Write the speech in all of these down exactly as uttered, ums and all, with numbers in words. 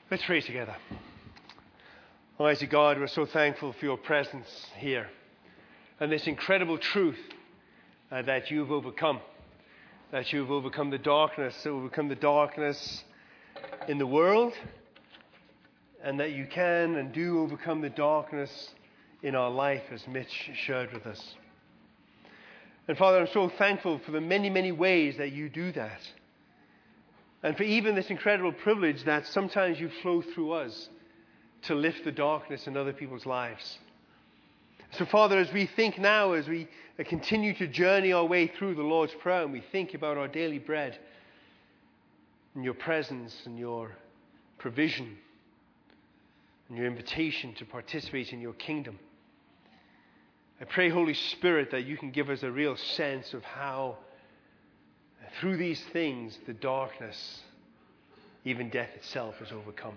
Let's pray together. Almighty God, we're so thankful for your presence here and this incredible truth uh, that you've overcome, that you've overcome the darkness, overcome the darkness in the world, and that you can and do overcome the darkness in our life, as Mitch shared with us. And Father, I'm so thankful for the many, many ways that you do that. And for even this incredible privilege that sometimes you flow through us to lift the darkness in other people's lives. So Father, as we think now, as we continue to journey our way through the Lord's Prayer, and we think about our daily bread, and your presence and your provision, and your invitation to participate in your kingdom, I pray, Holy Spirit, that you can give us a real sense of how through these things, the darkness, even death itself, is overcome.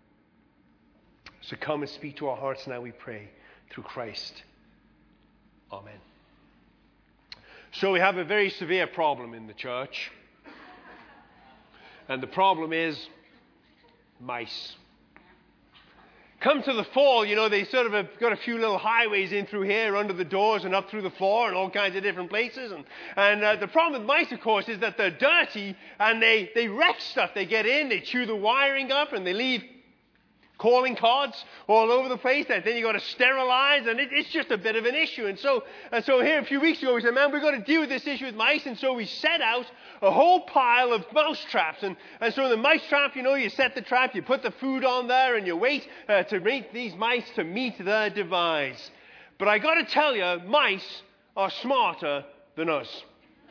So come and speak to our hearts now, we pray, through Christ. Amen. So we have a very severe problem in the church. And the problem is mice. Come to the fall, you know, they sort of have got a few little highways in through here, under the doors and up through the floor and all kinds of different places. And, and uh, the problem with mice, of course, is that they're dirty and they, they wreck stuff. They get in, they chew the wiring up, and they leave calling cards all over the place that then you've got to sterilize, and it, it's just a bit of an issue. And so, and so here a few weeks ago we said, man, we've got to deal with this issue with mice. And so we set out a whole pile of mouse traps. And, and so the mice trap, you know, you set the trap, you put the food on there, and you wait uh, to meet these mice to meet their demise. But I got to tell you, mice are smarter than us.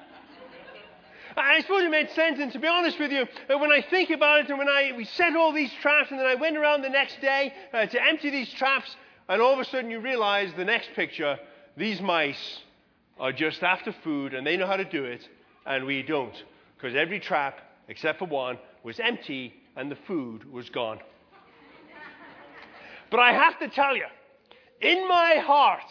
I suppose it made sense, and to be honest with you, when I think about it, and when I we set all these traps, and then I went around the next day uh, to empty these traps, and all of a sudden you realize the next picture, these mice are just after food, and they know how to do it, and we don't. Because every trap, except for one, was empty, and the food was gone. But I have to tell you, in my heart,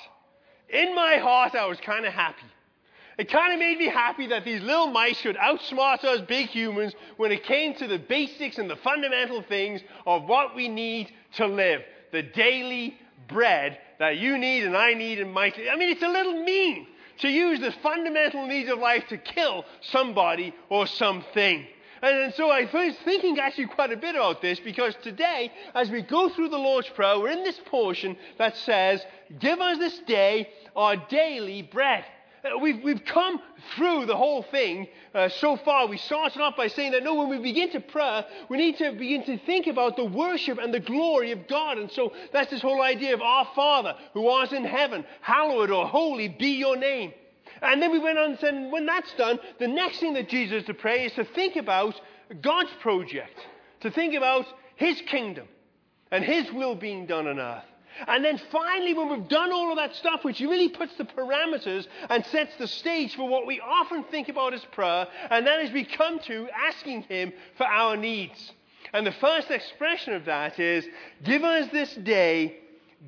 in my heart, I was kind of happy. It kind of made me happy that these little mice should outsmart us big humans when it came to the basics and the fundamental things of what we need to live. The daily bread that you need and I need and might. I mean, it's a little mean to use the fundamental needs of life to kill somebody or something. And, and so I was thinking actually quite a bit about this, because today, as we go through the Lord's Prayer, we're in this portion that says, give us this day our daily bread. We've, we've come through the whole thing uh, so far. We started off by saying that, no, when we begin to pray, we need to begin to think about the worship and the glory of God. And so that's this whole idea of our Father who art in heaven, hallowed or holy be your name. And then we went on and said, when that's done, the next thing that Jesus is to pray is to think about God's project, to think about his kingdom and his will being done on earth. And then finally, when we've done all of that stuff, which really puts the parameters and sets the stage for what we often think about as prayer, and that is we come to asking him for our needs. And the first expression of that is, give us this day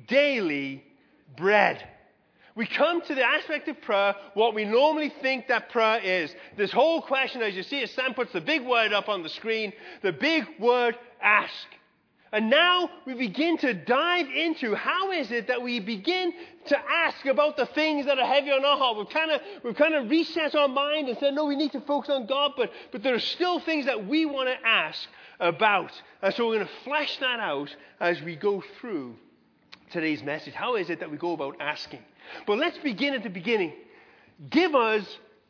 daily bread. We come to the aspect of prayer, what we normally think that prayer is. This whole question, as you see, as Sam puts the big word up on the screen, the big word ask. And now we begin to dive into how is it that we begin to ask about the things that are heavy on our heart. We've kind of we've kind of reset our mind and said, no, we need to focus on God, but, but there are still things that we want to ask about. And so we're going to flesh that out as we go through today's message. How is it that we go about asking? But let's begin at the beginning. Give us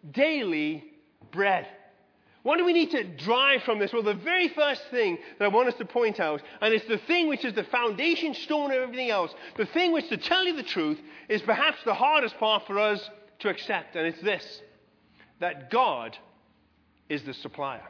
daily bread. What do we need to drive from this? Well, the very first thing that I want us to point out, and it's the thing which is the foundation stone of everything else, the thing which, to tell you the truth, is perhaps the hardest part for us to accept, and it's this, that God is the supplier.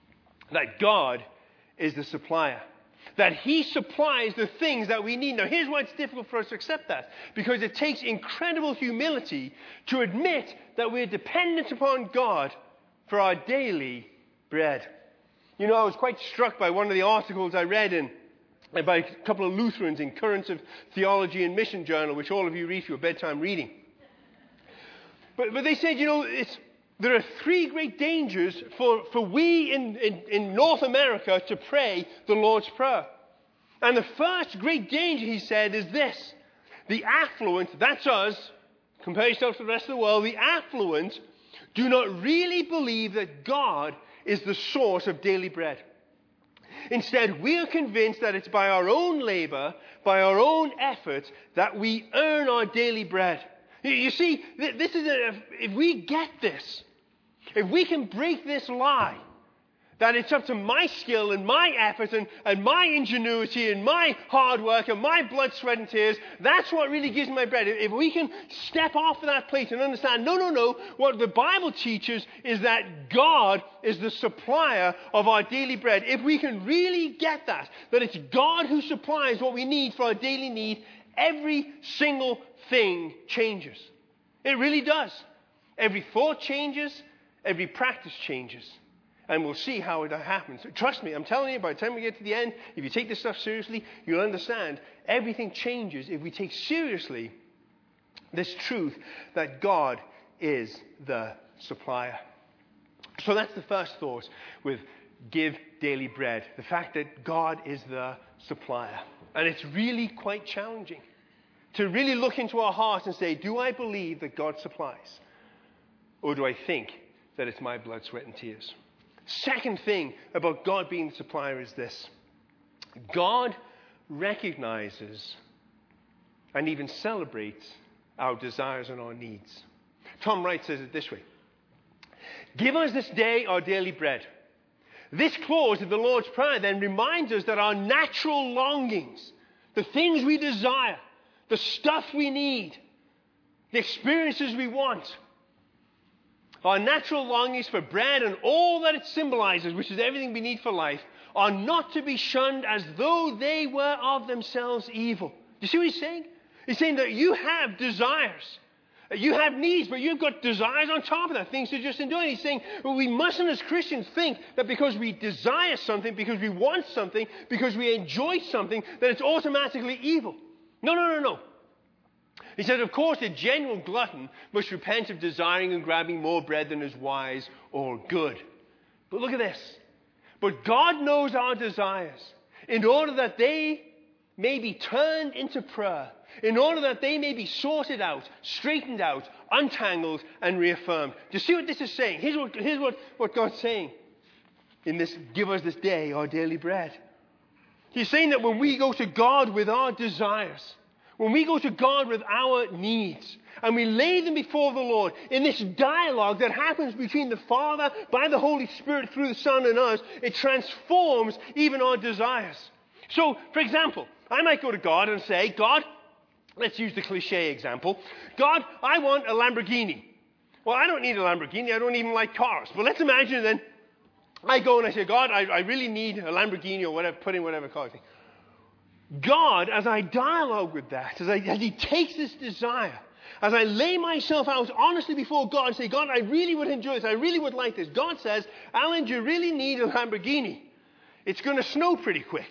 That God is the supplier. That he supplies the things that we need. Now, here's why it's difficult for us to accept that. Because it takes incredible humility to admit that we're dependent upon God for our daily bread. You know, I was quite struck by one of the articles I read in by a couple of Lutherans in Currents of Theology and Mission Journal, which all of you read for your bedtime reading. But, but they said, you know, it's, there are three great dangers for, for we in, in, in North America to pray the Lord's Prayer. And the first great danger, he said, is this. The affluent, that's us, compare yourself to the rest of the world, the affluent do not really believe that God is the source of daily bread. Instead, we are convinced that it's by our own labor, by our own efforts, that we earn our daily bread. You see, this is a, if we get this, if we can break this lie, that it's up to my skill and my efforts and, and my ingenuity and my hard work and my blood, sweat and tears, that's what really gives me my bread. If we can step off of that place and understand, no, no, no, what the Bible teaches is that God is the supplier of our daily bread. If we can really get that, that it's God who supplies what we need for our daily need, every single thing changes. It really does. Every thought changes, every practice changes. And we'll see how it happens. Trust me, I'm telling you, by the time we get to the end, if you take this stuff seriously, you'll understand everything changes if we take seriously this truth that God is the supplier. So that's the first thought with give daily bread. The fact that God is the supplier. And it's really quite challenging to really look into our hearts and say, do I believe that God supplies? Or do I think that it's my blood, sweat and tears? Second thing about God being the supplier is this. God recognizes and even celebrates our desires and our needs. Tom Wright says it this way. Give us this day our daily bread. This clause of the Lord's Prayer then reminds us that our natural longings, the things we desire, the stuff we need, the experiences we want, our natural longings for bread and all that it symbolizes, which is everything we need for life, are not to be shunned as though they were of themselves evil. Do you see what he's saying? He's saying that you have desires. You have needs, but you've got desires on top of that, things to just enjoy. He's saying, well, we mustn't as Christians think that because we desire something, because we want something, because we enjoy something, that it's automatically evil. No, no, no, no. He said, of course, a genuine glutton must repent of desiring and grabbing more bread than is wise or good. But look at this. But God knows our desires in order that they may be turned into prayer, in order that they may be sorted out, straightened out, untangled, and reaffirmed. Do you see what this is saying? Here's what, here's what, what God's saying in this, give us this day our daily bread. He's saying that when we go to God with our desires, when we go to God with our needs and we lay them before the Lord in this dialogue that happens between the Father by the Holy Spirit through the Son and us, it transforms even our desires. So, for example, I might go to God and say, God, let's use the cliche example. God, I want a Lamborghini. Well, I don't need a Lamborghini. I don't even like cars. But let's imagine then I go and I say, God, I, I really need a Lamborghini or whatever, put in whatever car thing. God, as I dialogue with that, as, I, as he takes this desire, as I lay myself out honestly before God and say, God, I really would enjoy this. I really would like this. God says, Alan, do you really need a Lamborghini? It's going to snow pretty quick.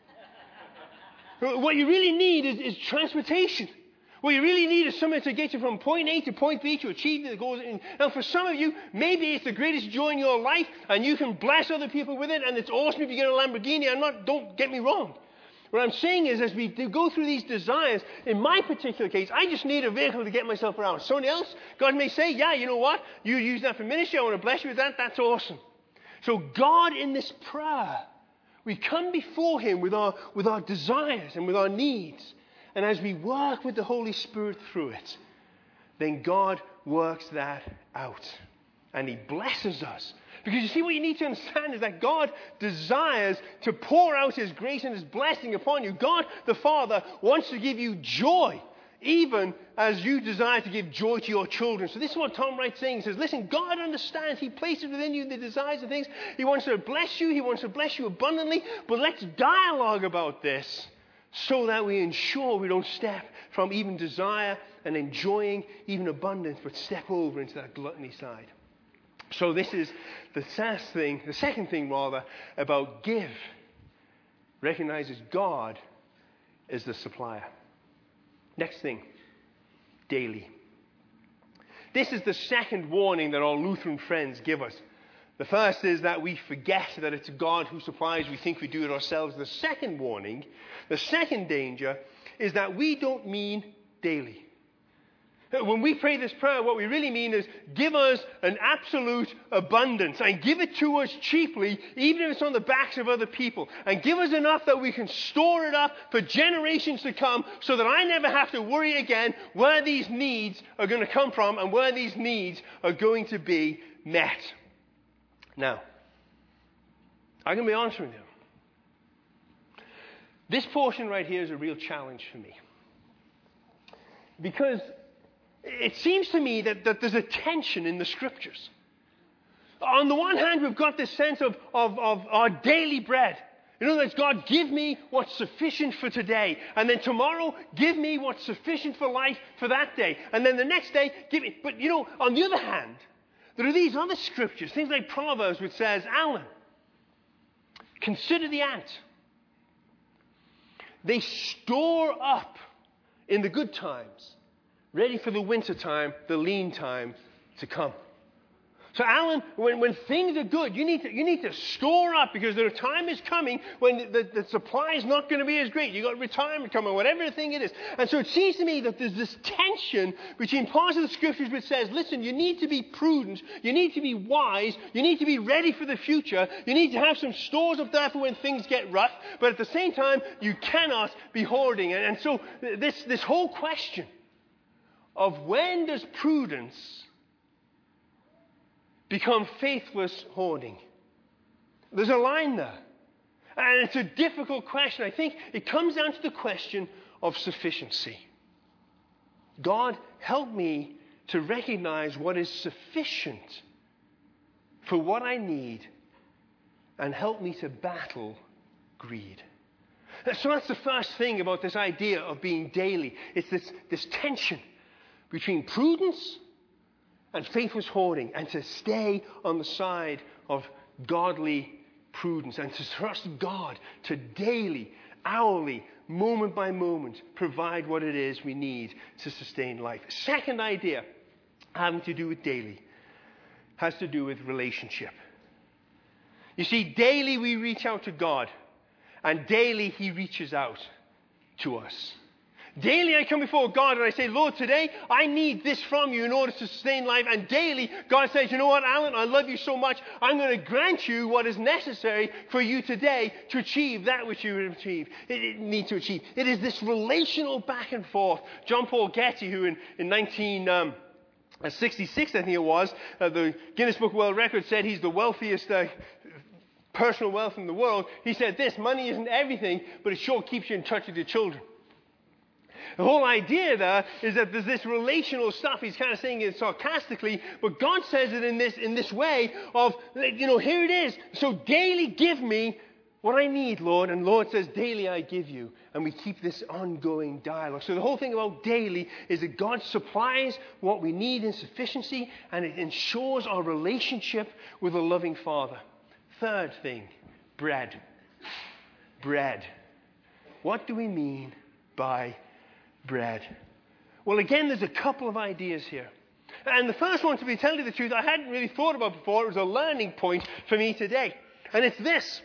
What you really need is, is transportation. What you really need is something to get you from point A to point B to achieve the goals. Now, for some of you, maybe it's the greatest joy in your life, and you can bless other people with it, and it's awesome if you get a Lamborghini. I'm not, don't get me wrong. What I'm saying is, as we go through these desires, in my particular case, I just need a vehicle to get myself around. Somebody else, God may say, yeah, you know what? You use that for ministry. I want to bless you with that. That's awesome. So God, in this prayer, we come before him with our, with our desires and with our needs. And as we work with the Holy Spirit through it, then God works that out. And he blesses us. Because you see, what you need to understand is that God desires to pour out his grace and his blessing upon you. God, the Father, wants to give you joy, even as you desire to give joy to your children. So this is what Tom Wright's saying. He says, listen, God understands. He places within you the desires and things. He wants to bless you. He wants to bless you abundantly. But let's dialogue about this so that we ensure we don't step from even desire and enjoying even abundance, but step over into that gluttony side. So this is the last thing, the second thing rather, about give. Recognizes God as the supplier. Next thing, daily. This is the second warning that our Lutheran friends give us. The first is that we forget that it's God who supplies. We think we do it ourselves. The second warning, the second danger, is that we don't mean daily. When we pray this prayer, what we really mean is give us an absolute abundance and give it to us cheaply, even if it's on the backs of other people. And give us enough that we can store it up for generations to come so that I never have to worry again where these needs are going to come from and where these needs are going to be met. Now, I'm going to be honest with you. This portion right here is a real challenge for me. Because it seems to me that, that there's a tension in the Scriptures. On the one hand, we've got this sense of, of, of our daily bread. In other words, God, give me what's sufficient for today. And then tomorrow, give me what's sufficient for life for that day. And then the next day, give me... But, you know, on the other hand, there are these other Scriptures, things like Proverbs, which says, Alan, consider the ant. They store up in the good times, ready for the winter time, the lean time to come. So, Alan, when, when things are good, you need to you need to store up because the time is coming when the, the, the supply is not going to be as great. You've got retirement coming, whatever the thing it is. And so it seems to me that there's this tension between parts of the Scriptures which says, listen, you need to be prudent, you need to be wise, you need to be ready for the future, you need to have some stores up there for when things get rough, but at the same time, you cannot be hoarding. And, and so this, this whole question of when does prudence become faithless hoarding? There's a line there. And it's a difficult question. I think it comes down to the question of sufficiency. God, help me to recognize what is sufficient for what I need and help me to battle greed. So that's the first thing about this idea of being daily. It's this, this tension between prudence and faithless hoarding, and to stay on the side of godly prudence and to trust God to daily, hourly, moment by moment provide what it is we need to sustain life. Second idea having to do with daily has to do with relationship. You see, daily we reach out to God, and daily He reaches out to us. Daily I come before God and I say, Lord, today I need this from you in order to sustain life. And daily God says, you know what, Alan, I love you so much. I'm going to grant you what is necessary for you today to achieve that which you achieve, it, it need to achieve. It is this relational back and forth. John Paul Getty, who in, in nineteen sixty-six, I think it was, uh, the Guinness Book of World Records said he's the wealthiest uh, personal wealth in the world. He said this, money isn't everything, but it sure keeps you in touch with your children. The whole idea there is that there's this relational stuff. He's kind of saying it sarcastically, but God says it in this in this way of, you know, here it is. So daily give me what I need, Lord. And Lord says, daily I give you. And we keep this ongoing dialogue. So the whole thing about daily is that God supplies what we need in sufficiency, and it ensures our relationship with a loving Father. Third thing, bread. Bread. What do we mean by bread? Well, again, there's a couple of ideas here. And the first one, to be telling you the truth, I hadn't really thought about before. It was a learning point for me today. And it's this.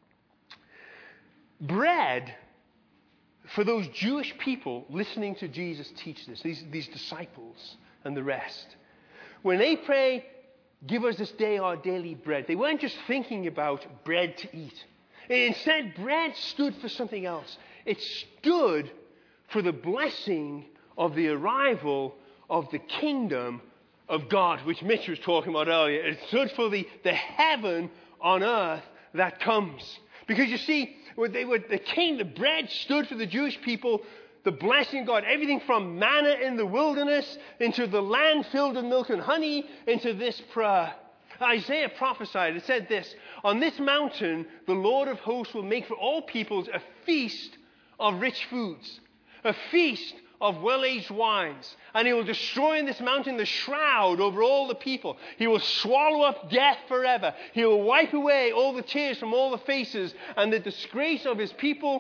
Bread, for those Jewish people listening to Jesus teach this, these, these disciples and the rest, when they pray, give us this day our daily bread, they weren't just thinking about bread to eat. Instead, bread stood for something else. It stood for the blessing of the arrival of the kingdom of God, which Mitch was talking about earlier. It stood for the, the heaven on earth that comes. Because you see, they were, the king, the bread stood for the Jewish people, the blessing of God. Everything from manna in the wilderness, into the land filled with milk and honey, into this prayer. Isaiah prophesied, it said this, on this mountain the Lord of hosts will make for all peoples a feast of rich foods, a feast of well-aged wines. And he will destroy in this mountain the shroud over all the people. He will swallow up death forever. He will wipe away all the tears from all the faces, and the disgrace of his people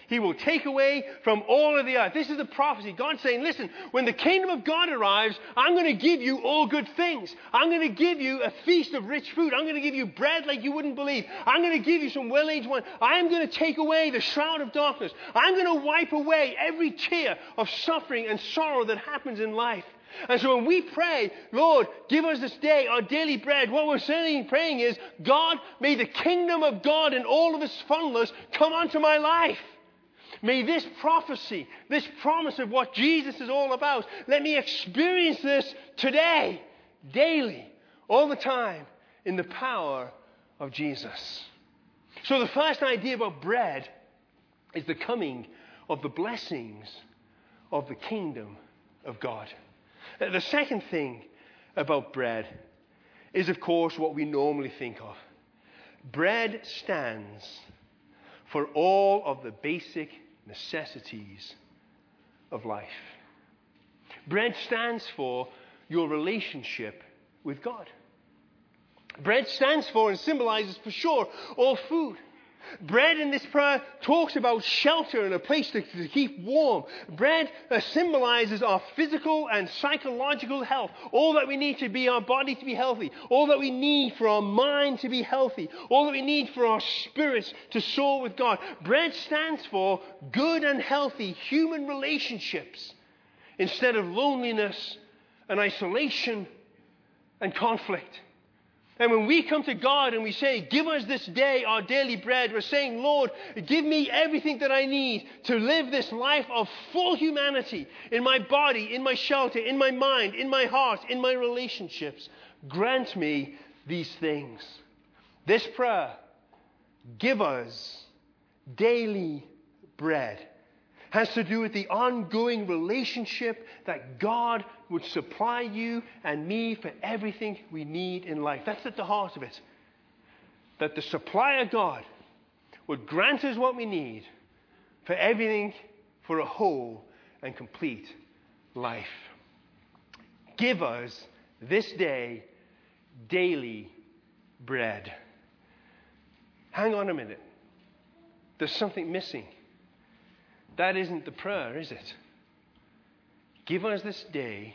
He will take away from all of the earth. This is the prophecy. God's saying, listen, when the kingdom of God arrives, I'm going to give you all good things. I'm going to give you a feast of rich food. I'm going to give you bread like you wouldn't believe. I'm going to give you some well-aged wine. I am going to take away the shroud of darkness. I'm going to wipe away every tear of suffering and sorrow that happens in life. And so when we pray, Lord, give us this day our daily bread, what we're saying, praying is, God, may the kingdom of God in all of its fullness come onto my life. May this prophecy, this promise of what Jesus is all about, let me experience this today, daily, all the time, in the power of Jesus. So the first idea about bread is the coming of the blessings of the kingdom of God. The second thing about bread is, of course, what we normally think of. Bread stands for all of the basic necessities of life. Bread stands for your relationship with God. Bread stands for and symbolizes, for sure, all food. Bread in this prayer talks about shelter and a place to, to keep warm. Bread uh, symbolizes our physical and psychological health. All that we need to be our body to be healthy. All that we need for our mind to be healthy. All that we need for our spirits to soar with God. Bread stands for good and healthy human relationships instead of loneliness and isolation and conflict. And when we come to God and we say, give us this day our daily bread, we're saying, Lord, give me everything that I need to live this life of full humanity in my body, in my shelter, in my mind, in my heart, in my relationships. Grant me these things. This prayer, give us daily bread, has to do with the ongoing relationship that God would supply you and me for everything we need in life. That's at the heart of it. That the supplier God would grant us what we need for everything for a whole and complete life. Give us this day daily bread. Hang on a minute. There's something missing. That isn't the prayer, is it? Give us this day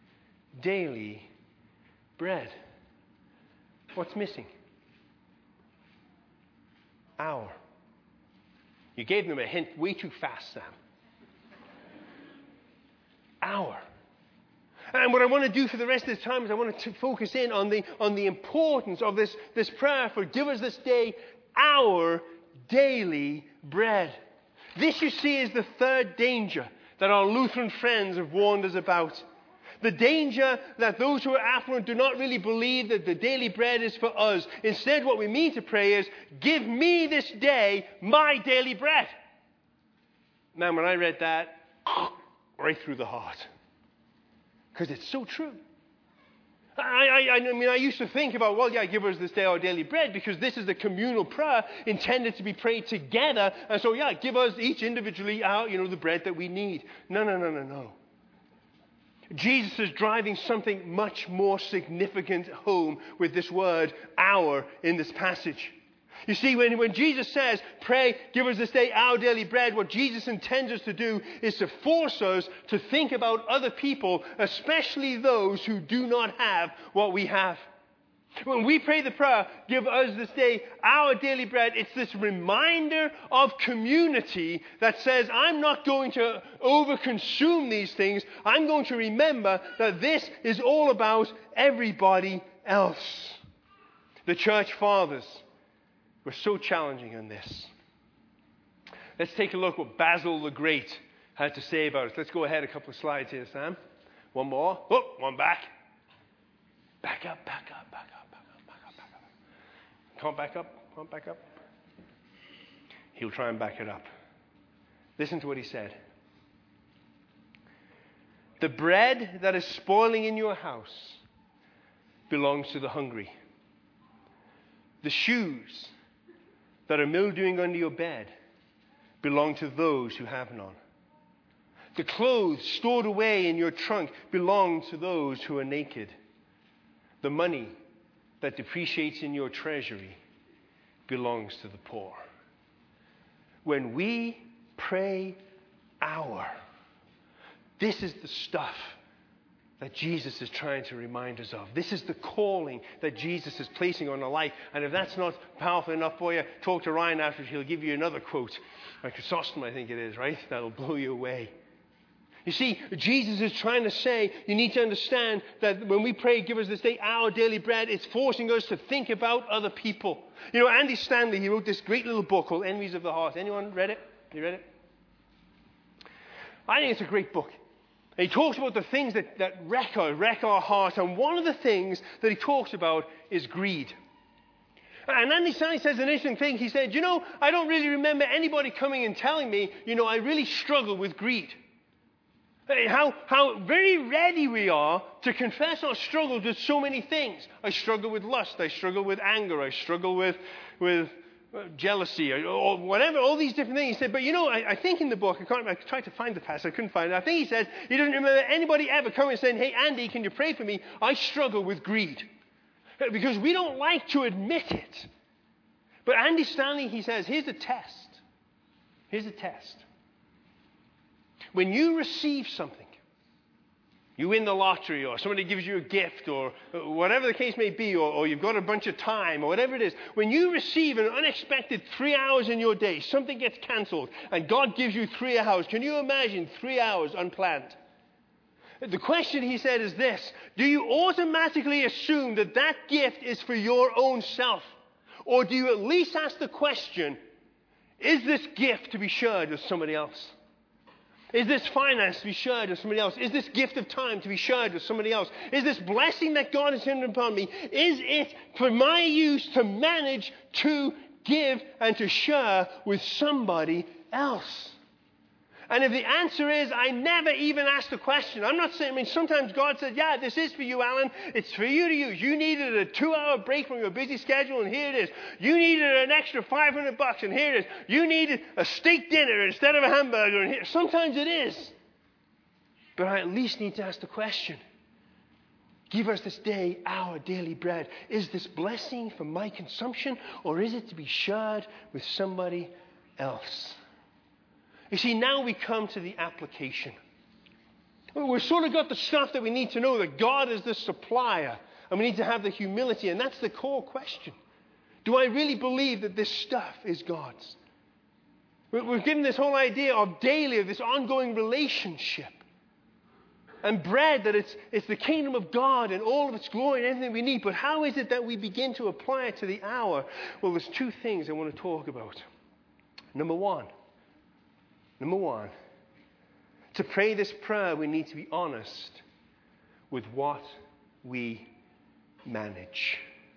daily bread. What's missing? Our. You gave them a hint way too fast, Sam. Our. And what I want to do for the rest of the time is I want to focus in on the, on the importance of this, this prayer for give us this day our daily bread. This, you see, is the third danger that our Lutheran friends have warned us about. The danger that those who are affluent do not really believe that the daily bread is for us. Instead, what we mean to pray is, give me this day my daily bread. Man, when I read that, right through the heart. Because it's so true. I, I, I mean, I used to think about, well, yeah, give us this day our daily bread, because this is the communal prayer intended to be prayed together. And so, yeah, give us each individually our, you know, the bread that we need. No, no, no, no, no. Jesus is driving something much more significant home with this word, our, in this passage. You see, when, when Jesus says, pray, give us this day our daily bread, what Jesus intends us to do is to force us to think about other people, especially those who do not have what we have. When we pray the prayer, give us this day our daily bread, it's this reminder of community that says, I'm not going to overconsume these things. I'm going to remember that this is all about everybody else. The church fathers were so challenging on this. Let's take a look what Basil the Great had to say about it. Let's go ahead a couple of slides here, Sam. One more. Oh, one back. Back up, back up, back up, back up, back up, back up. Come on, back up, come on, back up. He'll try and back it up. Listen to what he said. The bread that is spoiling in your house belongs to the hungry. The shoes that are mildewing under your bed belong to those who have none. The clothes stored away in your trunk belong to those who are naked. The money that depreciates in your treasury belongs to the poor. When we pray our. This is the stuff that Jesus is trying to remind us of. This is the calling that Jesus is placing on our life. And if that's not powerful enough for you, talk to Ryan after. He'll give you another quote. By Chrysostom, I think it is, right? That'll blow you away. You see, Jesus is trying to say, you need to understand that when we pray, give us this day our daily bread, it's forcing us to think about other people. You know, Andy Stanley, he wrote this great little book called Enemies of the Heart. Anyone read it? You read it? I think it's a great book. And he talks about the things that, that wreck our, wreck our hearts. And one of the things that he talks about is greed. And Andy Stanley says an interesting thing. He said, you know, I don't really remember anybody coming and telling me, you know, I really struggle with greed. How, how very ready we are to confess our struggles with so many things. I struggle with lust. I struggle with anger. I struggle with, with jealousy or, or whatever, all these different things. He said, but you know, I, I think in the book, I, can't, I tried to find the passage, I couldn't find it. I think he said, he doesn't remember anybody ever coming and saying, hey, Andy, can you pray for me? I struggle with greed. Because we don't like to admit it. But Andy Stanley, he says, here's a test. Here's a test. When you receive something, you win the lottery or somebody gives you a gift or whatever the case may be, or, or you've got a bunch of time or whatever it is, when you receive an unexpected three hours in your day, something gets cancelled and God gives you three hours. Can you imagine three hours unplanned? The question, he said, is this. Do you automatically assume that that gift is for your own self? Or do you at least ask the question, is this gift to be shared with somebody else? Is this finance to be shared with somebody else? Is this gift of time to be shared with somebody else? Is this blessing that God has sent upon me, is it for my use to manage to give and to share with somebody else? And if the answer is, I never even asked the question. I'm not saying, I mean, sometimes God said, yeah, this is for you, Alan. It's for you to use. You needed a two-hour break from your busy schedule, and here it is. You needed an extra five hundred bucks, and here it is. You needed a steak dinner instead of a hamburger, and here. Sometimes it is. But I at least need to ask the question. Give us this day our daily bread. Is this blessing for my consumption, or is it to be shared with somebody else? You see, now we come to the application. We've sort of got the stuff that we need to know, that God is the supplier. And we need to have the humility. And that's the core question. Do I really believe that this stuff is God's? We've given this whole idea of daily, of this ongoing relationship. And bread, that it's, it's the kingdom of God and all of its glory and everything we need. But how is it that we begin to apply it to the hour? Well, there's two things I want to talk about. Number one. Number one, to pray this prayer, we need to be honest with what we manage.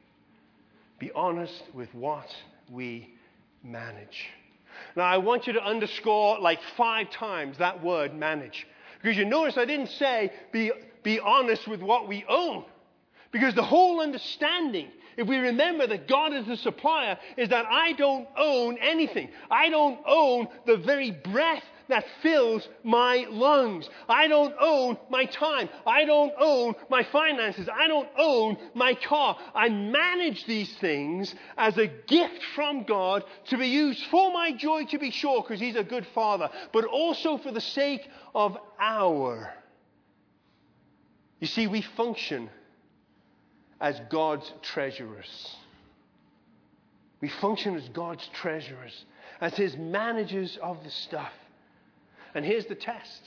Be honest with what we manage. Now, I want you to underscore like five times that word, manage. Because you notice I didn't say be, be honest with what we own. Because the whole understanding, if we remember that God is the supplier, is that I don't own anything. I don't own the very breath that fills my lungs. I don't own my time. I don't own my finances. I don't own my car. I manage these things as a gift from God to be used for my joy, to be sure, because He's a good Father, but also for the sake of our. You see, we function as God's treasurers. We function as God's treasurers, as His managers of the stuff. And here's the test.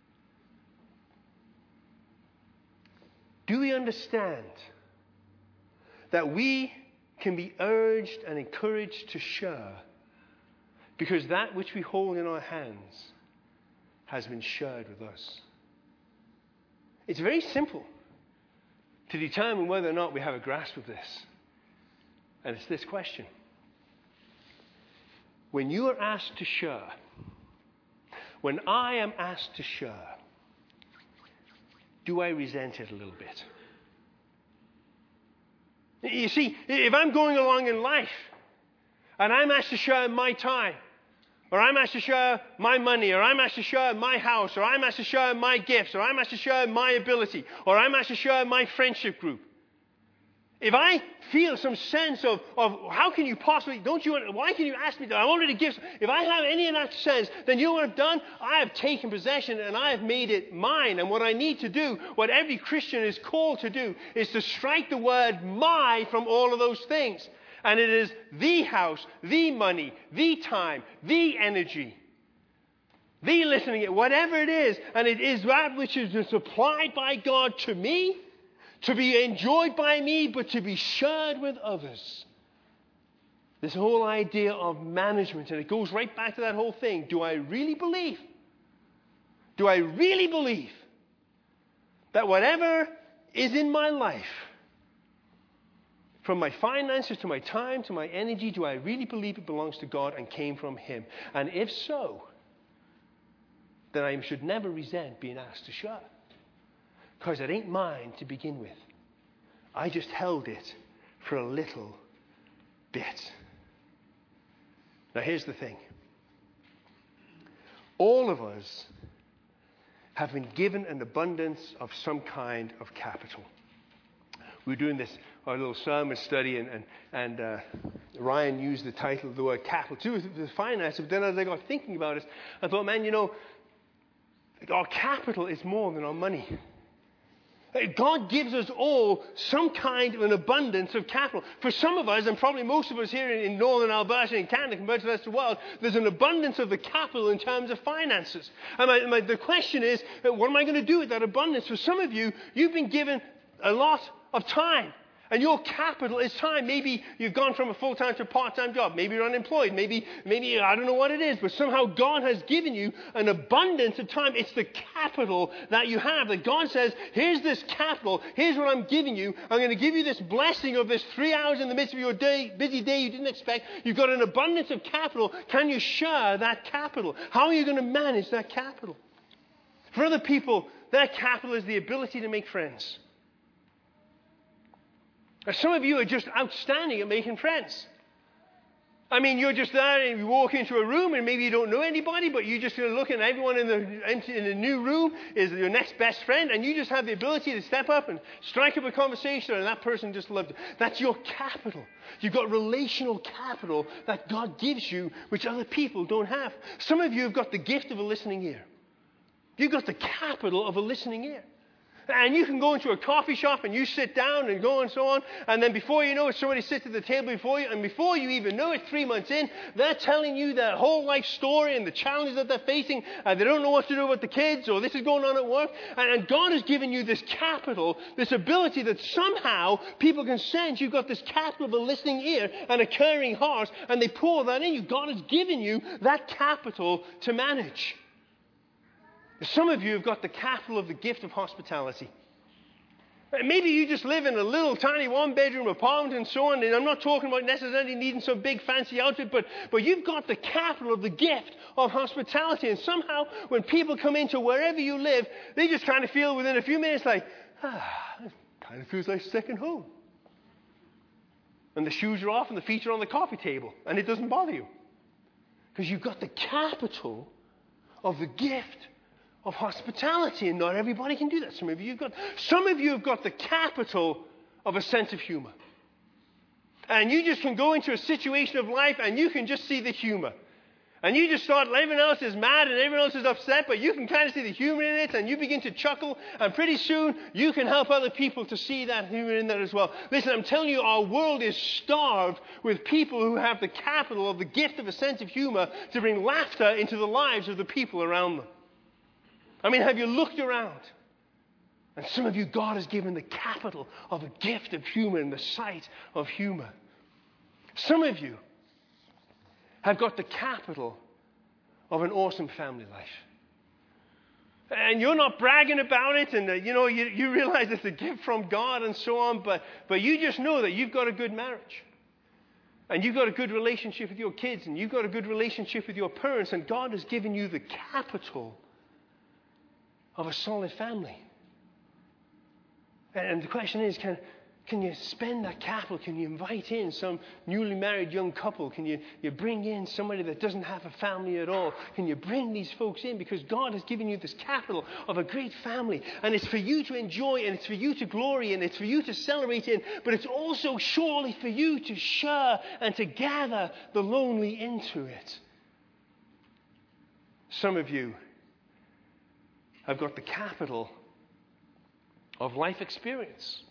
Do we understand that we can be urged and encouraged to share because that which we hold in our hands has been shared with us? It's very simple to determine whether or not we have a grasp of this. And it's this question. When you are asked to share, when I am asked to share, do I resent it a little bit? You see, if I'm going along in life and I'm asked to share my time, or I'm asked to share my money, or I'm asked to share my house, or I'm asked to share my gifts, or I'm asked to share my ability, or I'm asked to share my friendship group, if I feel some sense of, of how can you possibly, don't you, why can you ask me that? I wanted to give, if I have any of that sense, then you know what I've done? I have taken possession and I have made it mine. And what I need to do, what every Christian is called to do, is to strike the word my from all of those things. And it is the house, the money, the time, the energy, the listening, whatever it is. And it is that which is supplied by God to me, to be enjoyed by me, but to be shared with others. This whole idea of management, and it goes right back to that whole thing. Do I really believe? Do I really believe that whatever is in my life, from my finances to my time to my energy, do I really believe it belongs to God and came from Him? And if so, then I should never resent being asked to share. Because it ain't mine to begin with. I just held it for a little bit. Now here's the thing. All of us have been given an abundance of some kind of capital. We were doing this, our little sermon study, and, and, and uh, Ryan used the title of the word capital too, with finance. But then as I got thinking about it, I thought, man, you know, our capital is more than our money. God gives us all some kind of an abundance of capital. For some of us, and probably most of us here in, in northern Alberta and Canada compared to the rest of the world, there's an abundance of the capital in terms of finances. And my, my, the question is, what am I going to do with that abundance? For some of you, you've been given a lot of time. And your capital is time. Maybe you've gone from a full-time to a part-time job. Maybe you're unemployed. Maybe, maybe I don't know what it is. But somehow God has given you an abundance of time. It's the capital that you have. That God says, here's this capital. Here's what I'm giving you. I'm going to give you this blessing of this three hours in the midst of your day, busy day you didn't expect. You've got an abundance of capital. Can you share that capital? How are you going to manage that capital? For other people, their capital is the ability to make friends. Some of you are just outstanding at making friends. I mean, you're just there and you walk into a room and maybe you don't know anybody, but you just look at everyone in the, in the new room is your next best friend, and you just have the ability to step up and strike up a conversation, and that person just loved it. That's your capital. You've got relational capital that God gives you, which other people don't have. Some of you have got the gift of a listening ear. You've got the capital of a listening ear. And you can go into a coffee shop and you sit down and go and so on. And then before you know it, somebody sits at the table before you. And before you even know it, three months in, they're telling you their whole life story and the challenges that they're facing. And they don't know what to do with the kids, or this is going on at work. And, and God has given you this capital, this ability that somehow people can sense you've got this capital of a listening ear and a caring heart. And they pour that in you. God has given you that capital to manage. Some of you have got the capital of the gift of hospitality. Maybe you just live in a little tiny one-bedroom apartment and so on, and I'm not talking about necessarily needing some big fancy outfit, but, but you've got the capital of the gift of hospitality. And somehow when people come into wherever you live, they just kind of feel within a few minutes like, ah, it kind of feels like second home. And the shoes are off and the feet are on the coffee table, and it doesn't bother you. Because you've got the capital of the gift of hospitality, and not everybody can do that. Some of you have got, some of you have got the capital of a sense of humor. And you just can go into a situation of life and you can just see the humor. And you just start, everyone else is mad and everyone else is upset, but you can kind of see the humor in it, and you begin to chuckle, and pretty soon you can help other people to see that humor in there as well. Listen, I'm telling you, our world is starved with people who have the capital of the gift of a sense of humor to bring laughter into the lives of the people around them. I mean, have you looked around? And some of you, God has given the capital of a gift of humor and the sight of humor. Some of you have got the capital of an awesome family life. And you're not bragging about it, and uh, you know, you, you realize it's a gift from God and so on, but, but you just know that you've got a good marriage. And you've got a good relationship with your kids, and you've got a good relationship with your parents, and God has given you the capital of a solid family. And the question is, can, Can you spend that capital? Can you invite in some newly married young couple? Can you, you bring in somebody that doesn't have a family at all? Can you bring these folks in? Because God has given you this capital of a great family. And it's for you to enjoy, and it's for you to glory, and it's for you to celebrate in. But it's also surely for you to share and to gather the lonely into it. Some of you have got the capital of life experience.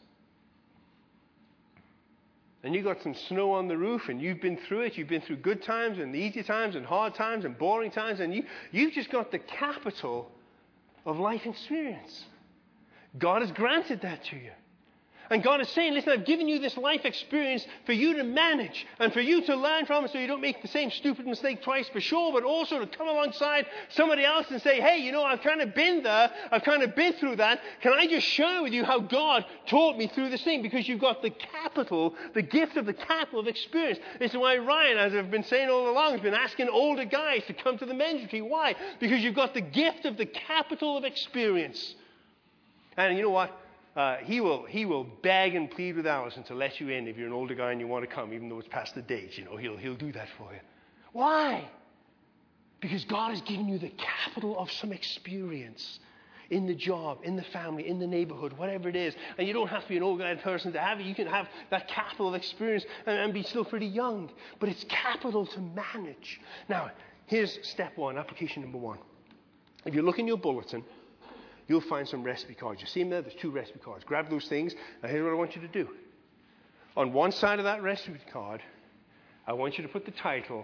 And you got some snow on the roof, and you've been through it. You've been through good times and easy times and hard times and boring times, and you, you've just got the capital of life experience. God has granted that to you. And God is saying, listen, I've given you this life experience for you to manage and for you to learn from so you don't make the same stupid mistake twice for sure, but also to come alongside somebody else and say, hey, you know, I've kind of been there. I've kind of been through that. Can I just share with you how God taught me through this thing? Because you've got the capital, the gift of the capital of experience. This is why Ryan, as I've been saying all along, has been asking older guys to come to the men's retreat. Why? Because you've got the gift of the capital of experience. And you know what? Uh, he will he will beg and plead with Allison to let you in if you're an older guy and you want to come, even though it's past the date. You know, he'll he'll do that for you. Why? Because God has given you the capital of some experience in the job, in the family, in the neighborhood, whatever it is. And you don't have to be an old guy person to have it. You can have that capital of experience and, and be still pretty young. But it's capital to manage. Now, here's step one, application number one. If you look in your bulletin, you'll find some recipe cards. You see them there? There's two recipe cards. Grab those things. Now, here's what I want you to do. On one side of that recipe card, I want you to put the title,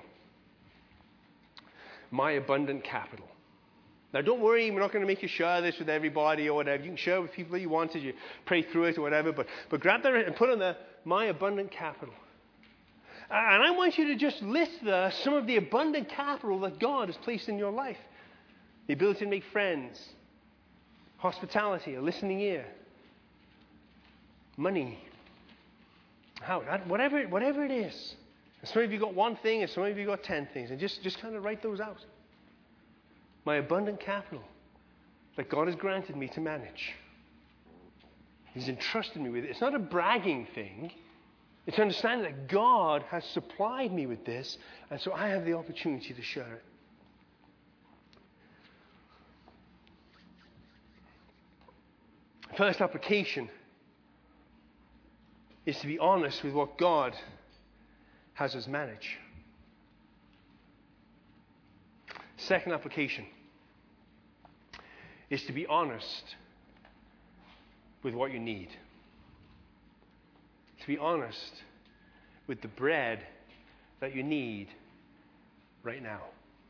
My Abundant Capital. Now, don't worry. We're not going to make you share this with everybody or whatever. You can share with people that you want as you pray through it or whatever. But, but grab that and put on there, My Abundant Capital. And I want you to just list there some of the abundant capital that God has placed in your life. The ability to make friends. Hospitality, a listening ear, money, how, whatever, whatever it is. And some of you got one thing, and some of you got ten things, and just, just kind of write those out. My abundant capital that God has granted me to manage. He's entrusted me with it. It's not a bragging thing. It's understanding that God has supplied me with this, and so I have the opportunity to share it. First application is to be honest with what God has us manage. Second application is to be honest with what you need. To be honest with the bread that you need right now.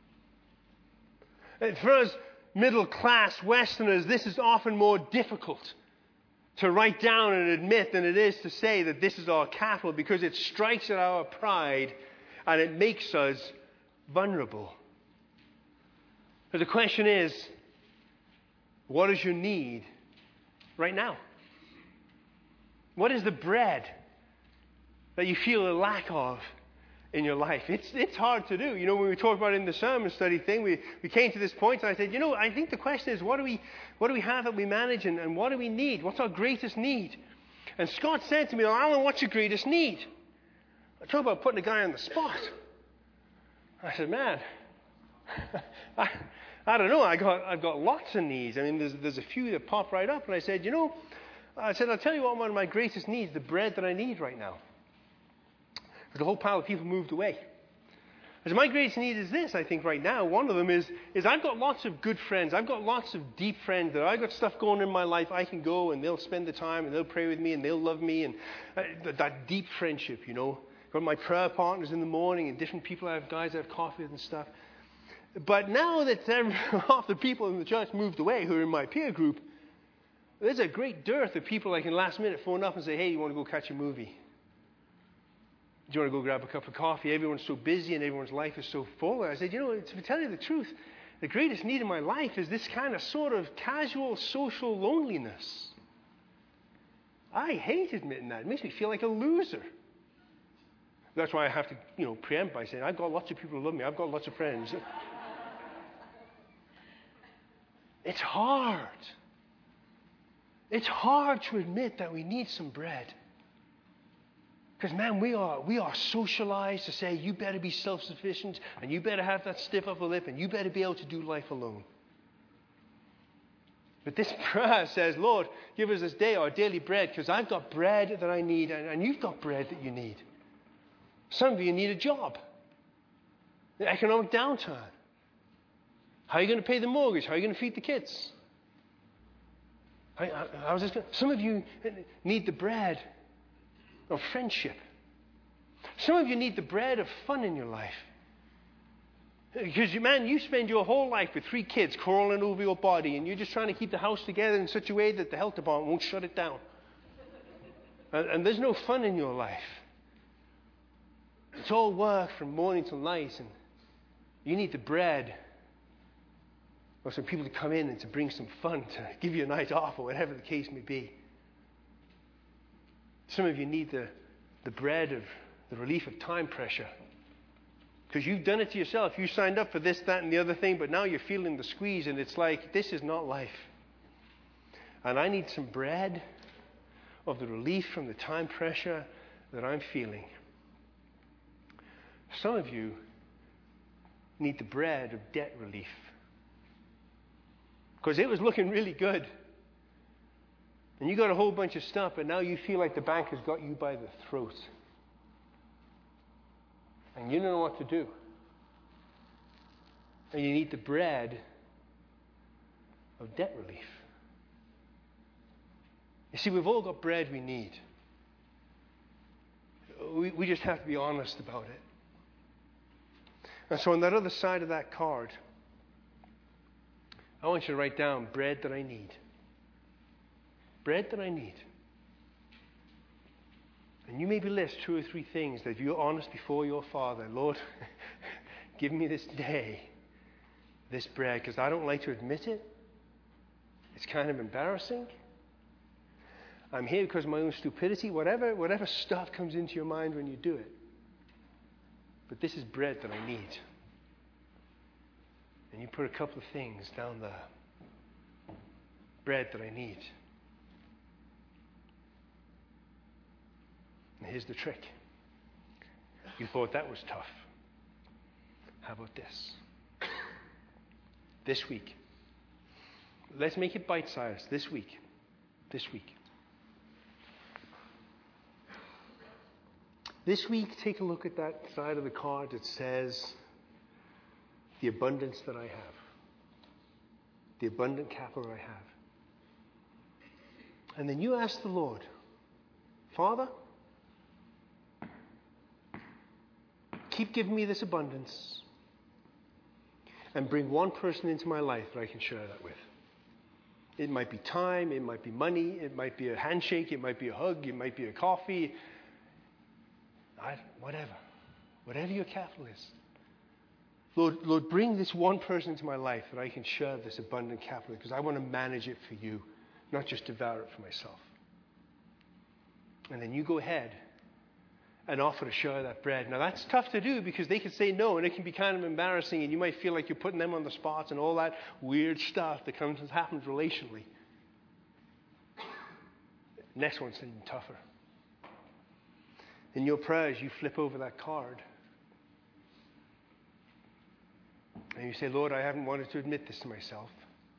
And for us middle-class Westerners, this is often more difficult to write down and admit than it is to say that this is our capital, because it strikes at our pride and it makes us vulnerable. But the question is, what is your need right now? What is the bread that you feel a lack of in your life? It's it's hard to do. You know, when we talked about it in the sermon study thing, we, we came to this point and I said, you know, I think the question is, what do we what do we have that we manage, and, and what do we need? What's our greatest need? And Scott said to me, well, Alan, what's your greatest need? I talk about putting a guy on the spot. I said, man, I, I don't know. I got I've got lots of needs. I mean, there's there's a few that pop right up. And I said, you know, I said, I'll tell you what one of my greatest needs, the bread that I need right now. Because the whole pile of people moved away. As my greatest need is this, I think, right now. One of them is, is I've got lots of good friends. I've got lots of deep friends that I've got stuff going in my life. I can go and they'll spend the time and they'll pray with me and they'll love me. And uh, that deep friendship, you know. Got my prayer partners in the morning and different people I have, guys I have coffee with and stuff. But now that half the people in the church moved away who are in my peer group, there's a great dearth of people I can last minute phone up and say, hey, you want to go catch a movie? Do you want to go grab a cup of coffee? Everyone's so busy and everyone's life is so full. And I said, you know, to tell you the truth, the greatest need in my life is this kind of sort of casual social loneliness. I hate admitting that. It makes me feel like a loser. That's why I have to, you know, preempt by saying, I've got lots of people who love me. I've got lots of friends. It's hard. It's hard to admit that we need some bread. Because, man, we are, we are socialized to say, you better be self-sufficient, and you better have that stiff upper lip, and you better be able to do life alone. But this prayer says, Lord, give us this day our daily bread, because I've got bread that I need, and, and you've got bread that you need. Some of you need a job. The economic downturn. How are you going to pay the mortgage? How are you going to feed the kids? How, how, how's this going? Some of you need the bread of friendship. Some of you need the bread of fun in your life. Because, man, you spend your whole life with three kids crawling over your body, and you're just trying to keep the house together in such a way that the health department won't shut it down. And, and there's no fun in your life. It's all work from morning till night, and you need the bread or some people to come in and to bring some fun, to give you a night off, or whatever the case may be. Some of you need the, the bread of the relief of time pressure. Because you've done it to yourself. You signed up for this, that, and the other thing, but now you're feeling the squeeze, and it's like, this is not life. And I need some bread of the relief from the time pressure that I'm feeling. Some of you need the bread of debt relief. Because it was looking really good. And you got a whole bunch of stuff, but now you feel like the bank has got you by the throat. And you don't know what to do. And you need the bread of debt relief. You see, we've all got bread we need. We, we just have to be honest about it. And so on that other side of that card, I want you to write down bread that I need. Bread that I need. And you maybe list two or three things that if you're honest before your Father, Lord, give me this day this bread, because I don't like to admit it. It's kind of embarrassing. I'm here because of my own stupidity, whatever, whatever stuff comes into your mind when you do it. But this is bread that I need. And you put a couple of things down there. Bread that I need. And here's the trick. You thought that was tough. How about this? This week. Let's make it bite-sized. This week. This week. This week, take a look at that side of the card that says the abundance that I have. The abundant capital I have. And then you ask the Lord, Father, keep giving me this abundance and bring one person into my life that I can share that with. It might be time, it might be money, it might be a handshake, it might be a hug, it might be a coffee. I, whatever. Whatever your capital is. Lord, Lord, bring this one person into my life that I can share this abundant capital, because I want to manage it for you, not just devour it for myself. And then you go ahead and offer to share that bread. Now that's tough to do because they can say no, and it can be kind of embarrassing, and you might feel like you're putting them on the spot and all that weird stuff that comes and happens relationally. Next one's even tougher. In your prayers, you flip over that card. And you say, Lord, I haven't wanted to admit this to myself.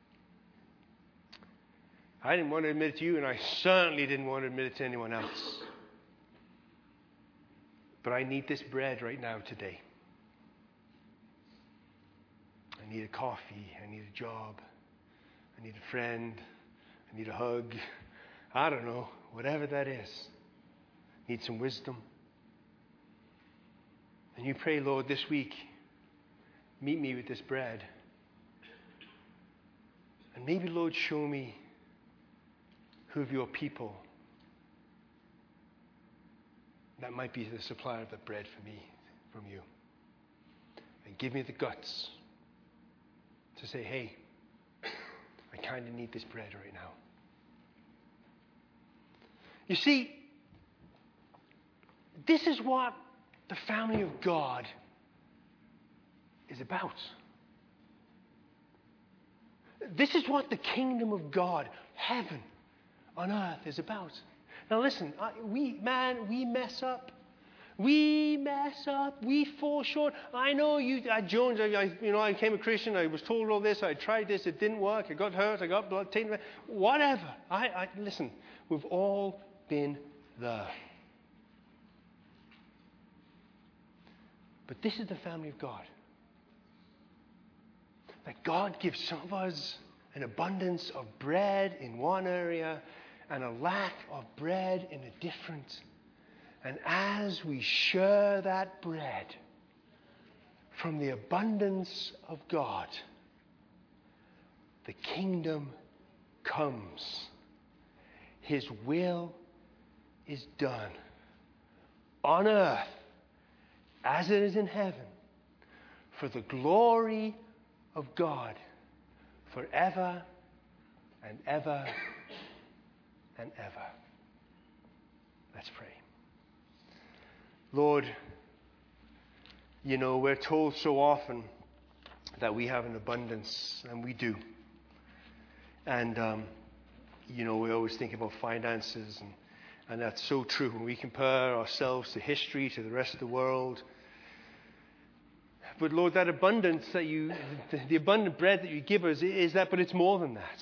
I didn't want to admit it to you, and I certainly didn't want to admit it to anyone else. But I need this bread right now today. I need a coffee. I need a job. I need a friend. I need a hug. I don't know. Whatever that is. I need some wisdom. And you pray, Lord, this week, meet me with this bread. And maybe, Lord, show me who of your people that might be the supplier of the bread for me, from you. And give me the guts to say, hey, I kind of need this bread right now. You see, this is what the family of God is about. This is what the kingdom of God, heaven on earth, is about. Now listen, I, we, man, we mess up. We mess up. We fall short. I know you, uh, Jones, I, I, you know, I became a Christian. I was told all this. I tried this. It didn't work. I got hurt. I got blood taken. Whatever. I, I, listen, we've all been there. But this is the family of God. That God gives some of us an abundance of bread in one area and a lack of bread in a different. And as we share that bread from the abundance of God, the kingdom comes. His will is done on earth as it is in heaven, for the glory of God, forever and ever and ever. Let's pray. Lord, you know, we're told so often that we have an abundance, and we do. And, um, you know, we always think about finances, and, and that's so true. When we compare ourselves to history, to the rest of the world. But Lord, that abundance that you, the, the abundant bread that you give us is that, but it's more than that.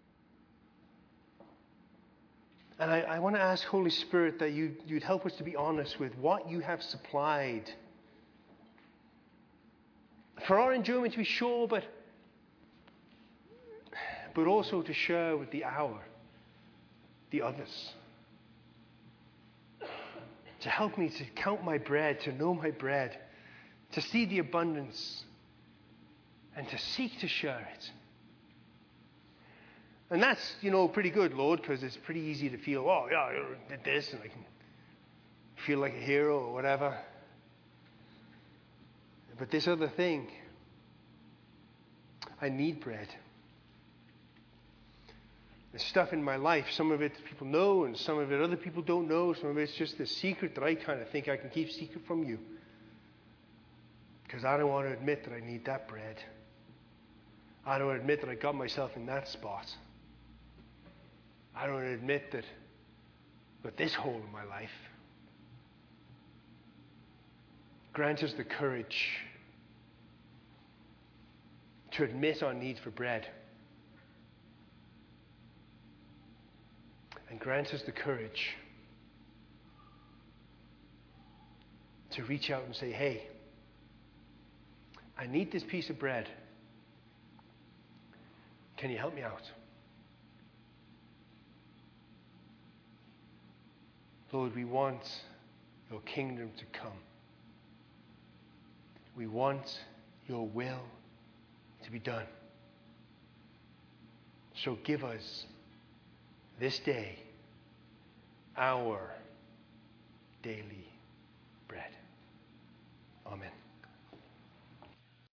And I, I want to ask, Holy Spirit, that you, you'd help us to be honest with what you have supplied. For our enjoyment, to be sure, but, but also to share with the hour, the others. To help me to count my bread, to know my bread, to see the abundance, and to seek to share it. And that's, you know, pretty good, Lord, because it's pretty easy to feel, oh, yeah, I did this, and I can feel like a hero or whatever. But this other thing, I need bread. There's stuff in my life, some of it people know, and some of it other people don't know. Some of it's just the secret that I kind of think I can keep secret from you. Because I don't want to admit that I need that bread. I don't want to admit that I got myself in that spot. I don't want to admit that with this hole in my life. Grant us the courage to admit our need for bread. And grant us the courage to reach out and say, hey, I need this piece of bread. Can you help me out? Lord, we want your kingdom to come. We want your will to be done. So give us this day our daily bread. Amen.